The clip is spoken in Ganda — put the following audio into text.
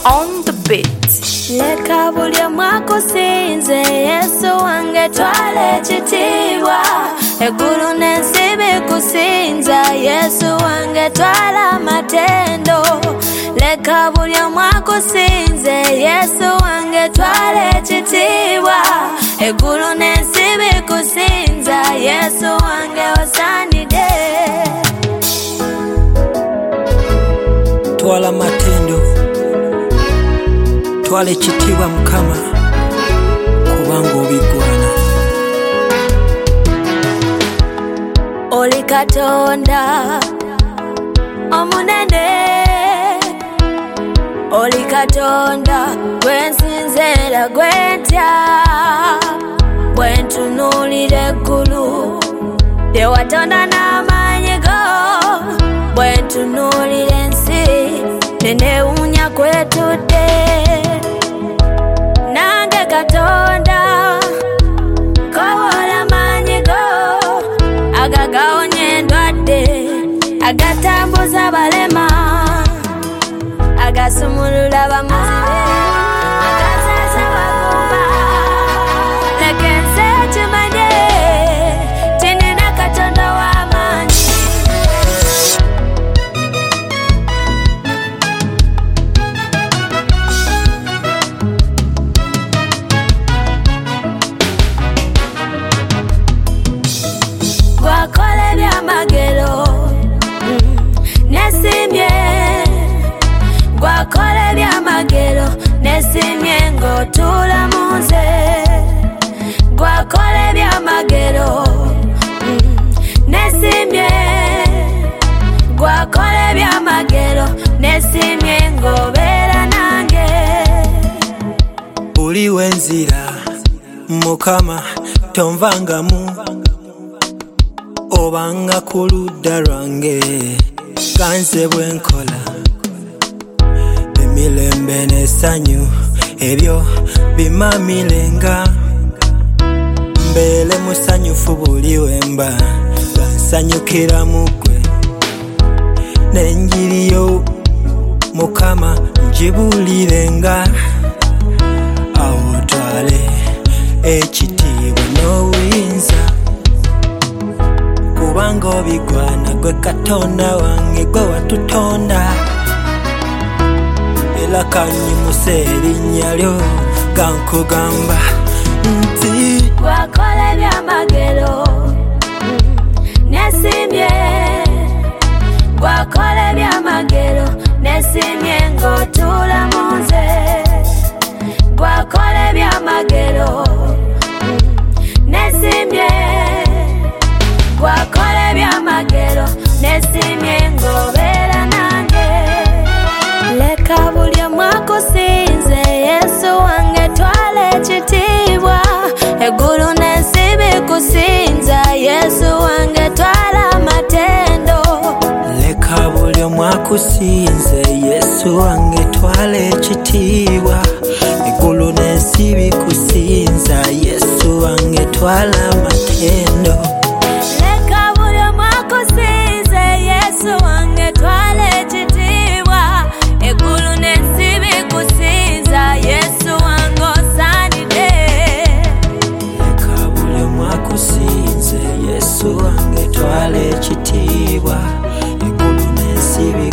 on the beat. Leka buli mwakusinze Yesu wange twala ekitiibwa, eggulu n'ensi bikusinza Yesu wange twala amatendo. Leka buli mwakusinze Yesu wange twala ekitiibwa, eggulu n'ensi bikusinza Yesu wange osaanidde. Twala matendo, twala ekitiibwa Mukama kubanga obigwana. Oli Katonda omunene, oli Katonda gwensinza era gwentya, bwentunuulira eggulu lyewatonda n'amaanyi go, bwentunuulira ensi nenewuunya kwetudde. Nange Katonda kobola amaanyi go agagawonya endwadde, agatambuza abalema, agasumulula bamuzibe, agazaza bagumba. Leka ensi ekimanye tinina Katonda w'amaanyi. Gwakola ebyamagero nesimye, gwakola ebyamagero nesimye ng'otuula mu nze. Gwakola ebyamagero nesimye, gwakola ebyamagero nesimye ng'obeera nange. Buli wenzira Mukama tonvangamu, obanga ku ludda lwange ganze bwenkola. Emirembe n'essanyu ebyo bimamirenga, mbeere musanyufu buli wemba nga nsanyukira mu ggwe. N'enjiri yo Mukama ngibuulirenga, awo otwale ekitiibwa n'obuyinza kubanga obigwana gwe Katonda wange gwe watutonda. Era kanyimusa erinnya lyo gankugamba nti gwakola ebyamagero nesimye, gwakola ebyamagero nesimye ng'otuula mu nze. Gwakola ebyamagero nesimye, gwakola ebyamagero nesimye ng'obeera nange. Leka buli mwakusinze Yesu wange twala ekitiibwa, eggulu n'ensi bikusinza Yesu wange twala amatendo. leka buli mwakusinze Yesu wange twala ekitiibwa, eggulu n'ensi bikusinza Yesu wange twala amatendo. Leka buli mwakusinze Yesu wange twala ekitiibwa, eggulu n'ensi bikusinza Yesu wange osaanidde. Leka buli mwakusinze Yesu wange twala ekitiibwa, eggulu n'ensi